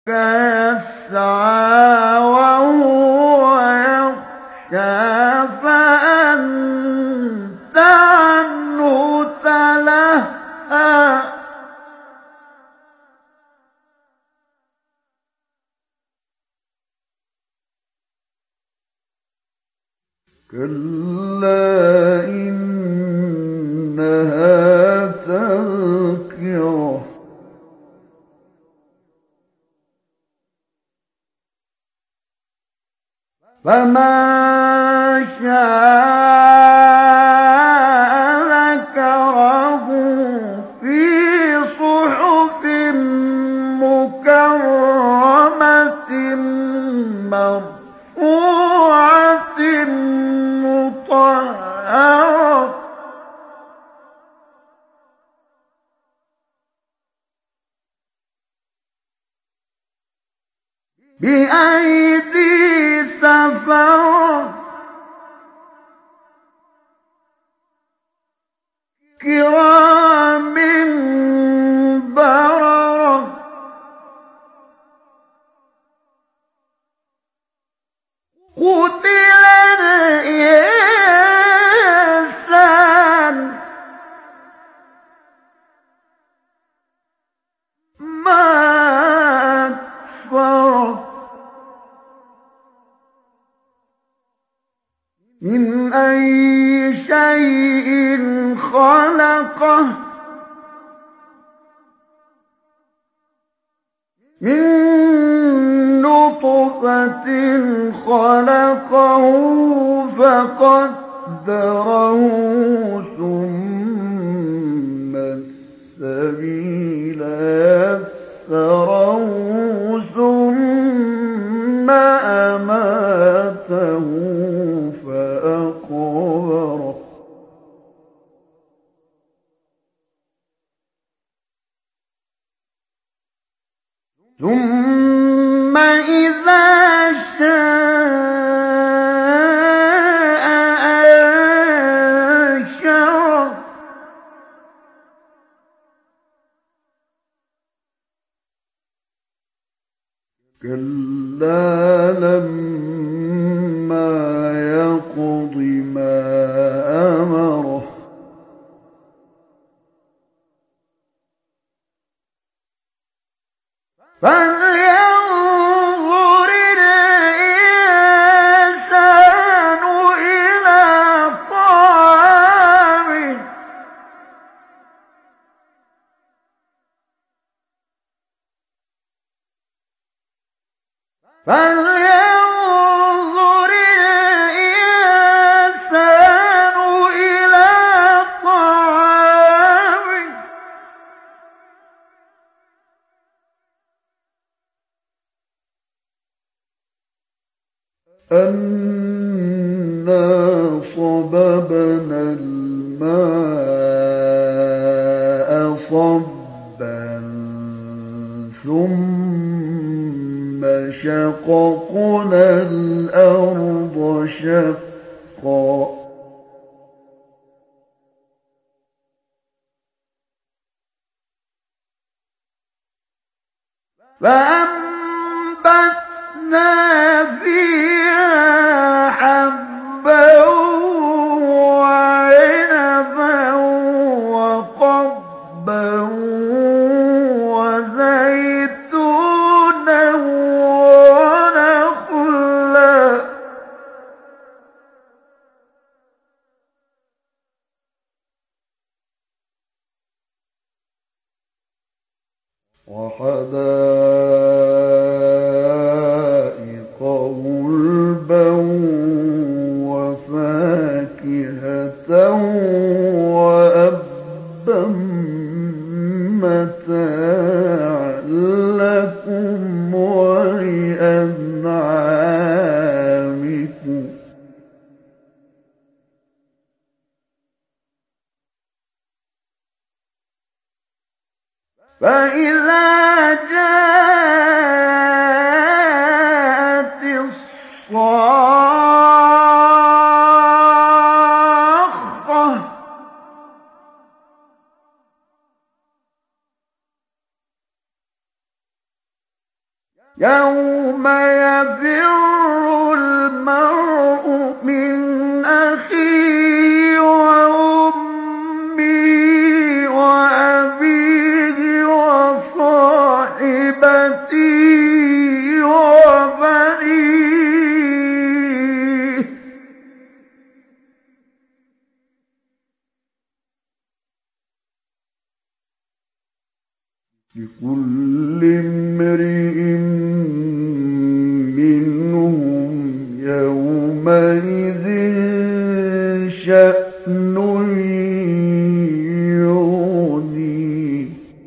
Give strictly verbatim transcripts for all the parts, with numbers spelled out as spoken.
يسعى وهو يخشى فأنت عنه تلهى كلا إنها تذكرة فمن شاء ذكره في صحف مكرمة مرفوعة مطهرة بأيدي سفرة كرام بررة قتل الإنسان ما أكفره من أي شيء خلقه من نطفة خلقه فقدره ثم السبيل يسره ثم أماته فأقبره ثم إذا شاء أنشره كلا لما يقض ما أمره فلينظر الإنسان إلى طعامه فلينظر الإنسان إلى طعامه أنا صببنا الماء صبا ثم شققنا الأرض شقا فأنبتنا فيها حبا وعنبا وقضبا وزيتونا ونخلا وحدائق غلبا يوم يفر المرء من أخيه وأمه وأبيه وصاحبته وبنيه لكل امرئ منهم يومئذ شأن يغنيه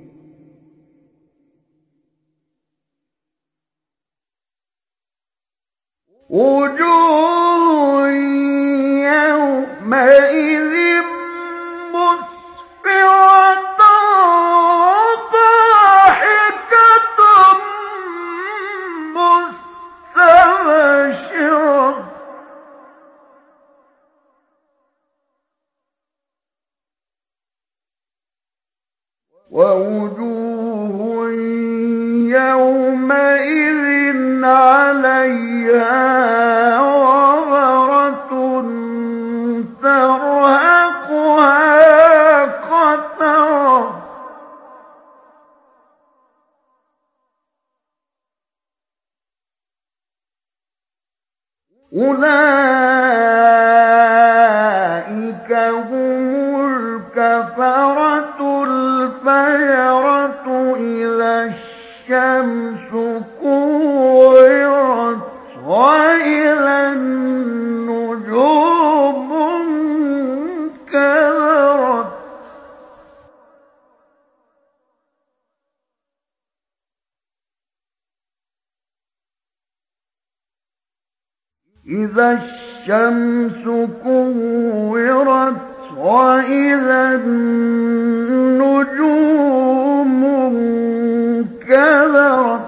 وجوه يومئذ مسفرة ضاحكة مستبشرة ووجوه يومئذ عليها غبرة ترهقها قترة أولئك هم الكفرة الفجرة إذا الشمس كورت وإذا النجوم انكدرت إذا الشمس كورت وإذا النجوم انكدرت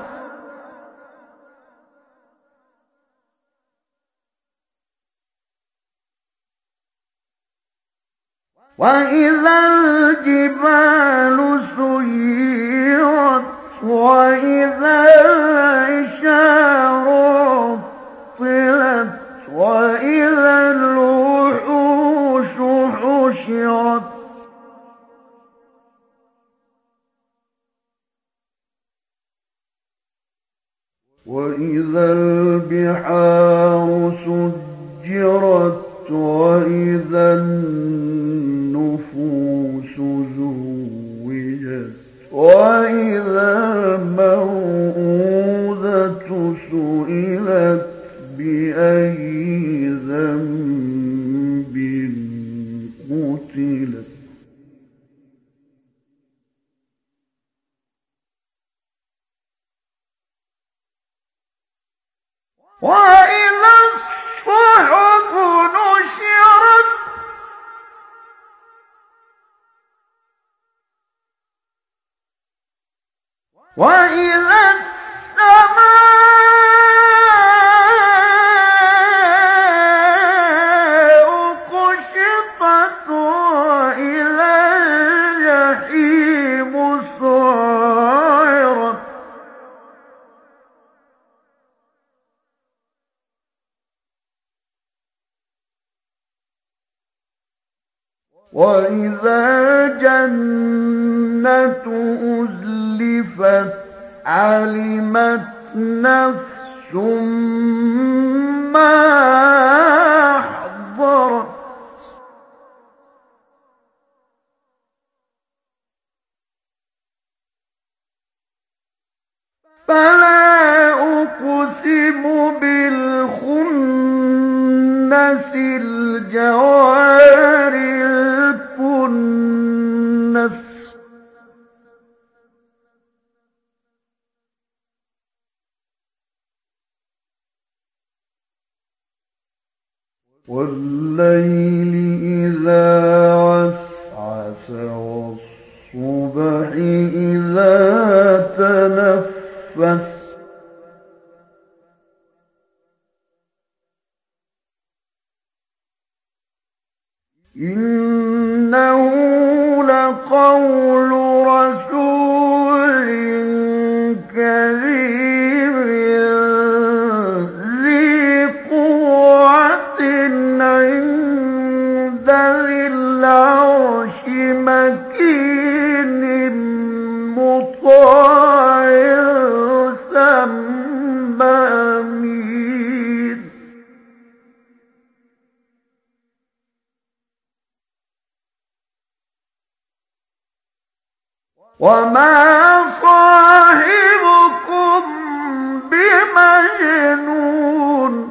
وإذا الجبال سيرت وإذا العشار عطلت وإذا الوحوش حشرت وإذا البحار سجرت وإذا النفوس زوجت وإذا الموءودة سئلت بأي ذنب قتلت وإذا الصحف نشرت وإذا السماء كشطت وإذا الجحيم سعرت وإذا الجنة أزلفت علمت نفس ما أحضرت فلا أقسم بالخنس الجوار الكنس والليل إذا عسعس والصبح إذا تنفس إنه لقول رسول كريم وما صاحبكم بمجنون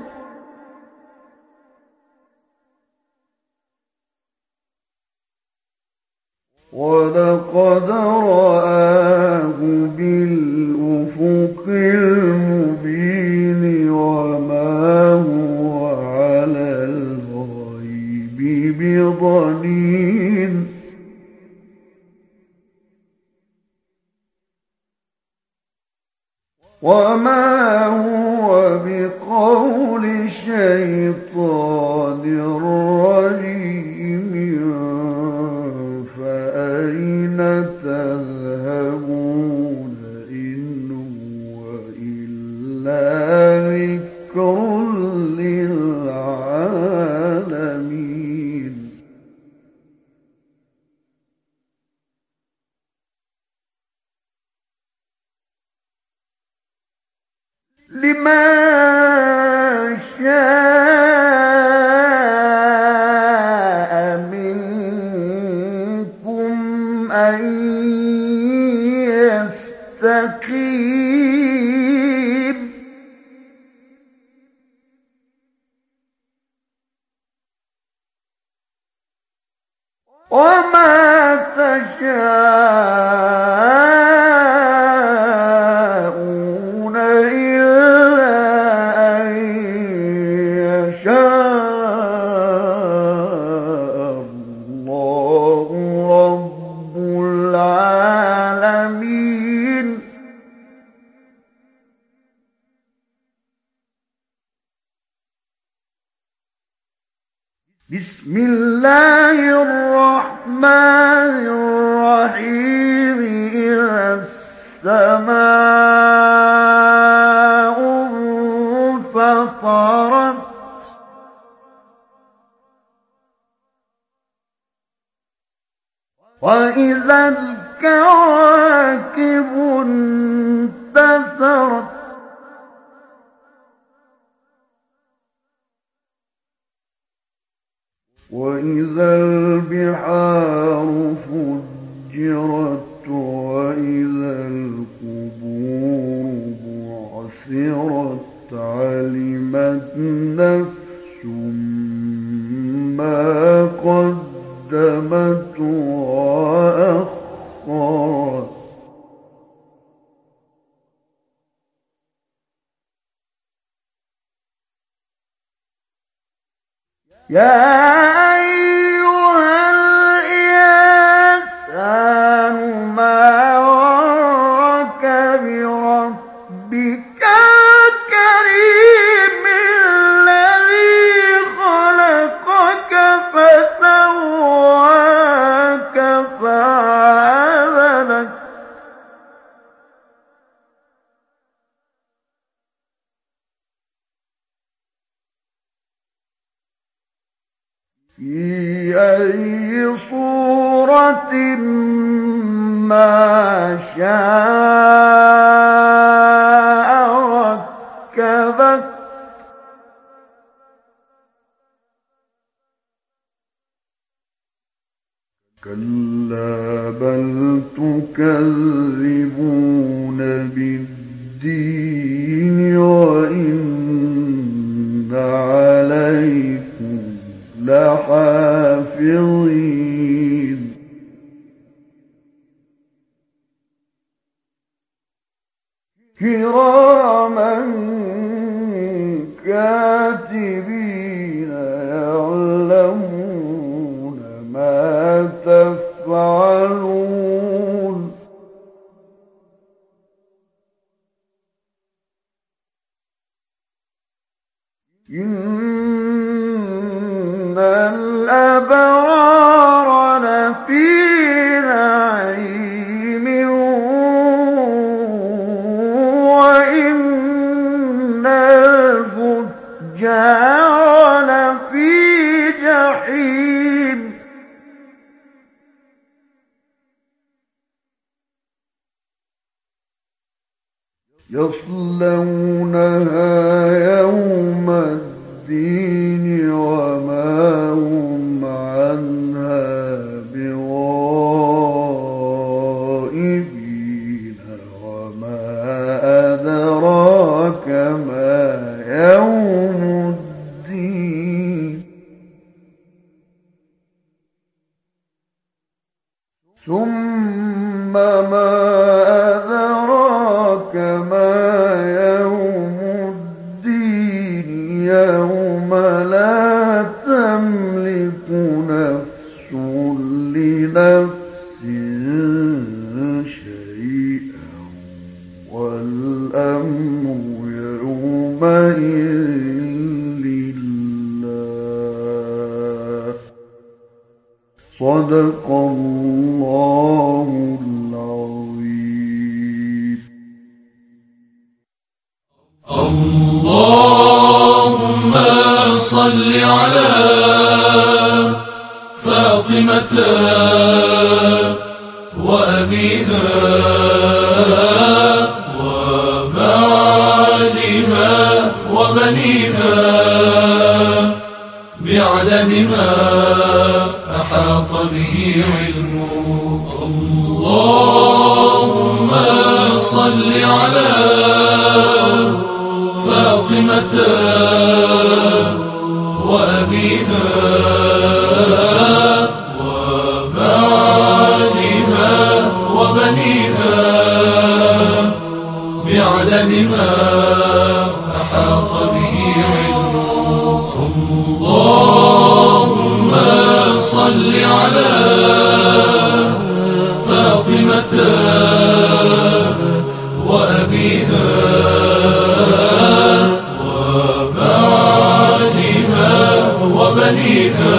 ولقد رآه بالأفق المبين وما هو على الغيب بضنين وما هو بقول شيطان رجيم فأين تذهبون إن هو إلا ذكر للعالمين لمن شاء منكم أن يستقيم وما تشاءون إلا أن يشاء الله رب العالمين بسم الله الرحمن الرحيم إذا السماء انفطرت وإذا الكواكب انتثرت وإذا البحار فجرت وإذا القبور بعثرت علمت نفس ما قدمت وأخرت يا أيها الإنسان ما غرك بربك الكريم الذي خلقك فسواك فعدلك في أي صورة ما شاء ركبك كلا بل تكذبون بالدين وإن عليكم لحافظين كراما كاتبين يعلمون ما تفعلون إن الأبرار لفي نعيم وإن الفجار لفي جحيم يصلونها يوم الدين وما هم عنها بغائبين لله صدق الله العظيم. اللهم صل على فاطمة وأبيها وبعلها وبنيها بعدد ما أحاط به علمه. اللهم صل على فاطمة وأبيها وبعلها وبنيها بعدد ما أحاط به علمه. اللهم صل على فاطمة وأبيها وبعلها وبنيها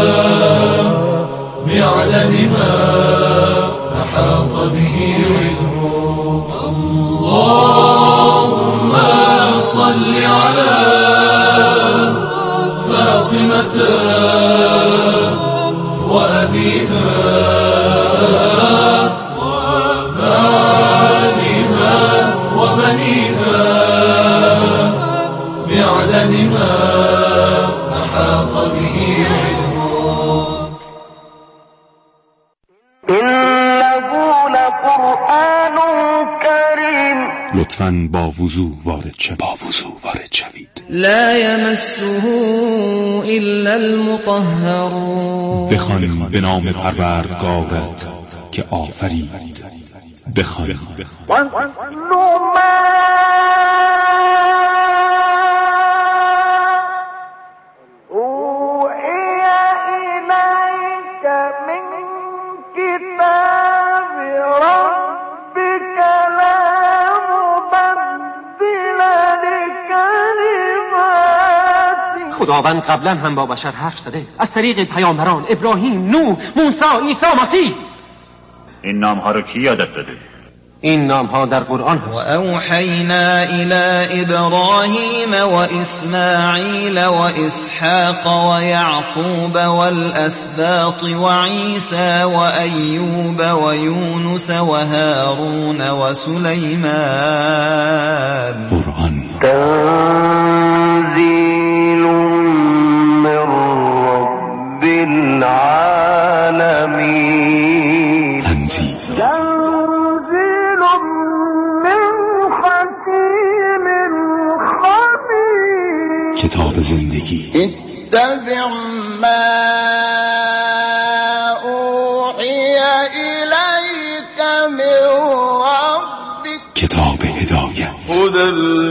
بعدد ما أحاط به علمه. اللهم صل على فاطمة وأبيها وبعلها وبنيها بعدد ما أحاط به علمه. إنه لقرآن كريم. لطفاً با وضوح وارد شوید. با وضوح وارد شوید. لا يمسه إلا المطهرون. بخوان به نام پروردگارت که آفرید. بخوان. خداوند قبلا هم با بشر حرف زده از طریق پیامبران ابراهیم، نوح، موسی، عیسی مسیح. این نام ها رو کی یادت داده؟ این نام ها در قرآن هست. و اوحینا الی ابراهیم و اسماعیل و اسحاق و یعقوب والاسباط و عیسی و ایوب و یونس و هارون و سلیمان. قرآن تنزیل من رب العالمین. تنزیل تنزیل من حکیم خبیر. کتاب زندگی. اتبع ما اوحی الیک من ربک. کتاب هدایت. هدی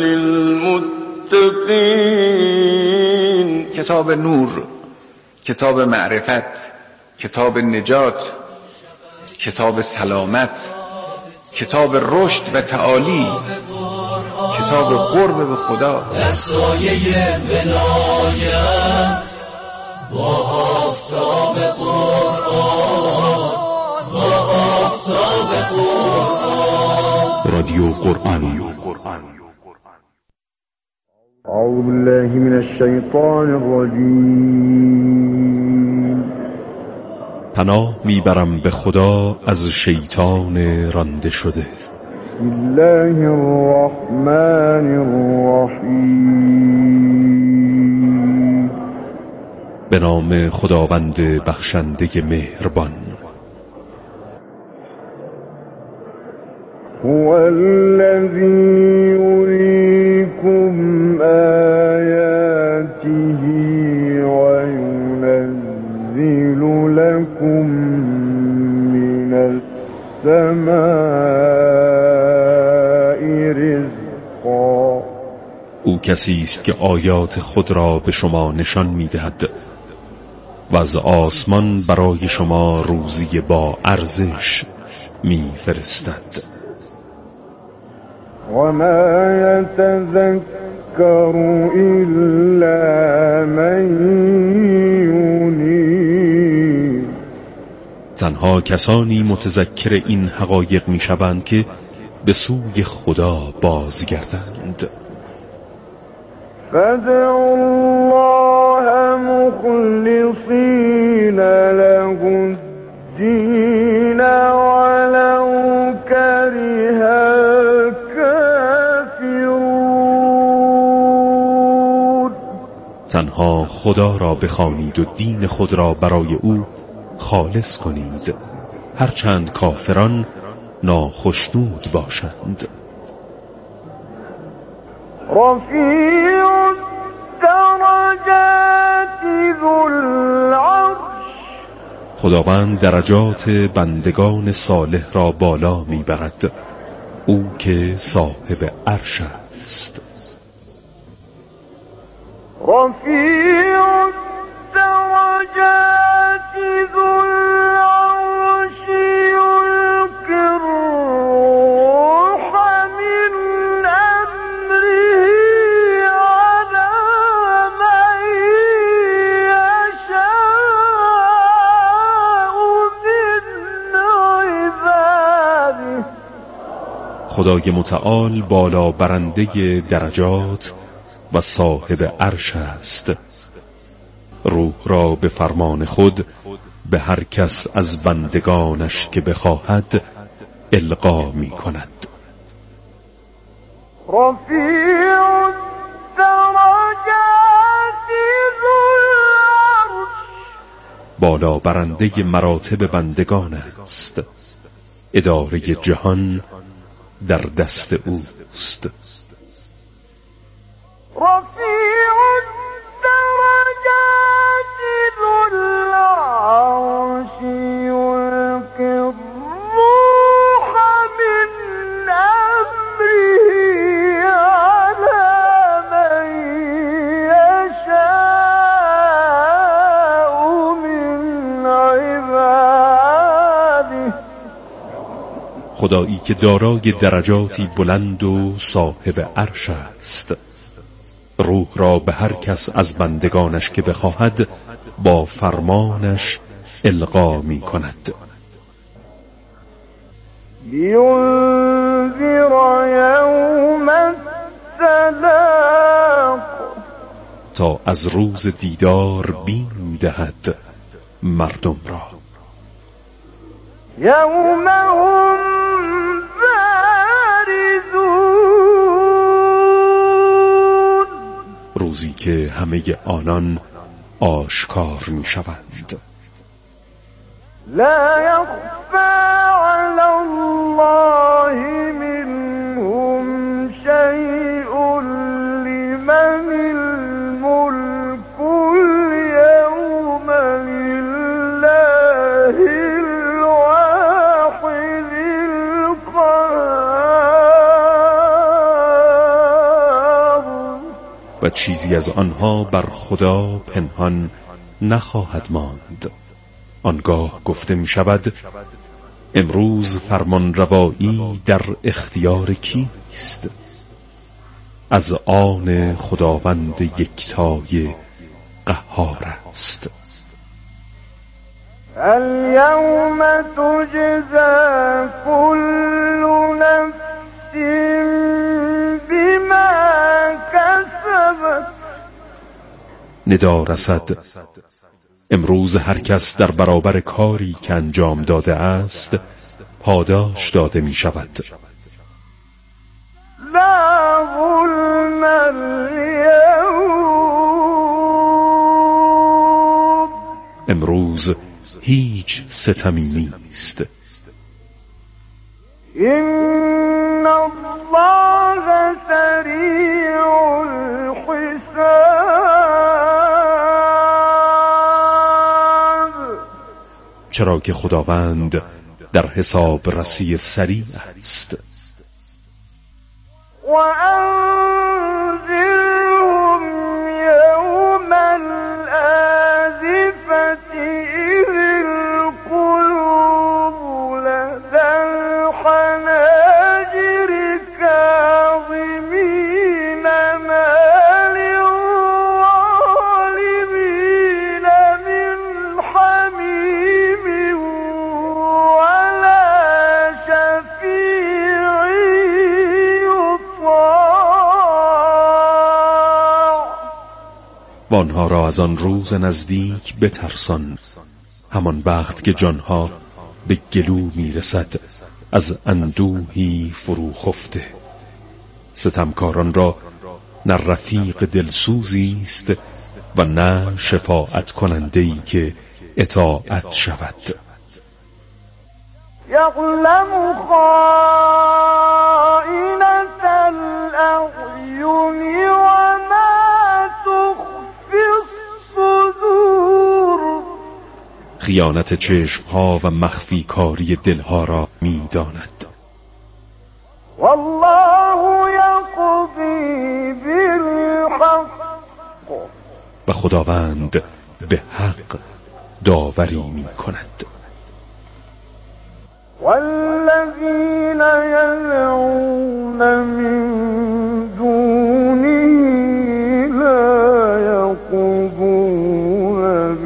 للمتقین. کتاب نور، کتاب معرفت، کتاب نجات، کتاب سلامت، کتاب رشد و تعالی، کتاب قرب به خدا. در سایه ولایت با آفتاب قرآن، با آفتاب قرآن. رادیو قرآن. اعوذ بالله من الشیطان الرجیم. پناه میبرم به خدا از شیطان رانده شده. بسم الله الرحمن الرحیم. به نام خداوند بخشنده مهربان. هو الذی یریکم آیاته و ینزل لکم من السماء رزقا. او کسی است که آیات خود را به شما نشان می‌دهد و از آسمان برای شما روزی با ارزش می‌فرستد. و ما یتذکر يذكر إلا من ينيب. تنها کسانی متذکر این حقایق می شوند که به سوی خدا بازگردند. فادعوا الله مخلصین له الدین ولو کره الکافرون. تنها خدا را بخوانید و دین خود را برای او خالص کنید، هرچند کافران ناخشنود باشند. رفیع الدرجات ذو العرش. خداوند درجات بندگان صالح را بالا میبرد، او که صاحب عرش است. رفیع الدرجات ذو العرش یلقی الروح من امره علی من یشاء من عباده. خدای متعال بالا برنده درجات و صاحب عرش است. روح را به فرمان خود به هر کس از بندگانش که بخواهد القا می کند. رفیع الدرجات ذو العرش. بالا برنده مراتب بندگان است. اداره جهان در دست اوست. رفیع الدرجات ذو العرش یلقی الروح من امره علی من یشاء من عباده. خدایی که دارای درجاتی بلند و صاحب عرش است، روح را به هر کس از بندگانش که بخواهد با فرمانش القا می کند. لینذر یوم التلاق. تا از روز دیدار بیم دهد مردم را. یوم هم باریزون. روزی که همه آنان آشکار می شوند. لا یخفی علی الله منهم شیء لمن الملك اليوم لله الواحد القهار. و چیزی از آنها بر خدا پنهان نخواهد ماند. آنگاه گفته می شود امروز فرمان روایی در اختیار کیست؟ از آن خداوند یکتای قهار است. اليوم تجزى كل نفس بما كسبت. ندا رسد امروز هر کس در برابر کاری که انجام داده است پاداش داده می شود. لا ظلم اليوم. امروز هیچ ستمی نیست. ان الله سریع الحساب. چرا که خداوند در حساب رسی سریع است. و انذرهم یوم الآزفة اذ القلوب لدى الحناجر كاظمین ما و آنها را از آن روز نزدیک بترسان، همان وقت که جانها به گلو میرسد از اندوهی فرو خفته. ستمکاران را نه رفیق دلسوزی است و نه شفاعت کننده‌ای که اطاعت شود. یعلم خائنة الاعین و ما تخفی الصدور. خیانت چشمها و مخفی کاری دلها را می‌داند. والله یقضی بالحق. و خداوند به حق داوری می‌کند. والذین یدعون من دونه لا یقضون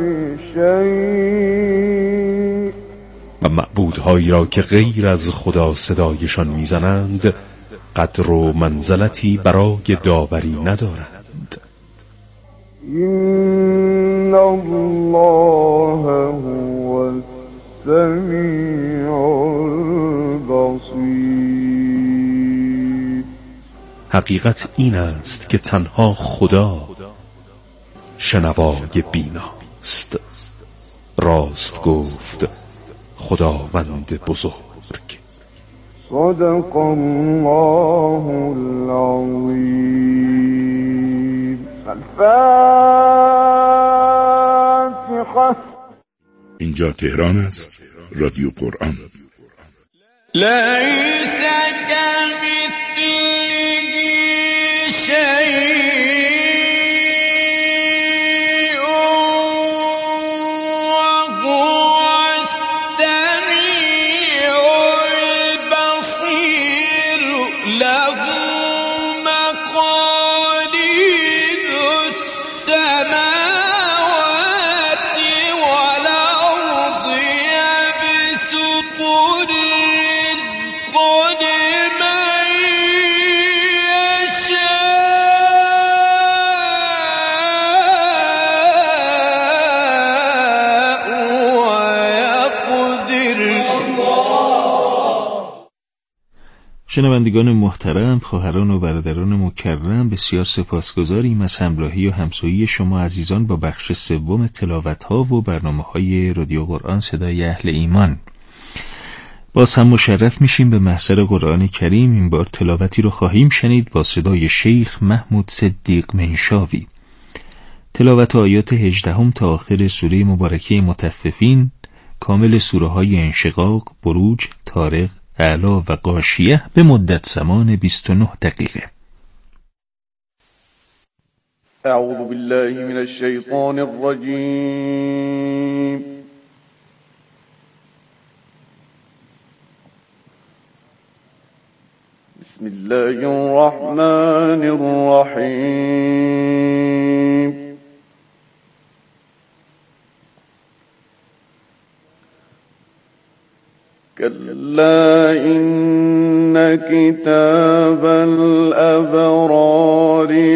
بشیء. و معبودهایی را که غیر از خدا صدایشان میزنند قدر و منزلتی برای داوری ندارند. این الله هو السمیع البصیر. حقیقت این است که تنها خدا شنوای بیناست. راست گفت خداوند بزرگ. صدق الله العظیم. الفاتحه. اینجا تهران است، رادیو قرآن. لیس کمثله شیء شنوندگان محترم، خواهران و برادران مکرم، بسیار سپاسگزاریم از همراهی و همسویی شما عزیزان با بخش سوم تلاوت‌ها و برنامه‌های رادیو قرآن صدای اهل ایمان. باز هم مشرف میشیم به محضر قرآن کریم. این بار تلاوتی رو خواهیم شنید با صدای شیخ محمود صدیق منشاوی. تلاوت آیات هجدهم تا آخر سوره مبارکه مطففین، کامل سوره های انشقاق، بروج، طارق، اعلی و غاشیه به مدت زمان بیست و نه دقیقه. اعوذ بالله من الشیطان الرجیم. بسم الله الرحمن الرحیم. كلا إن كتاب الأبرار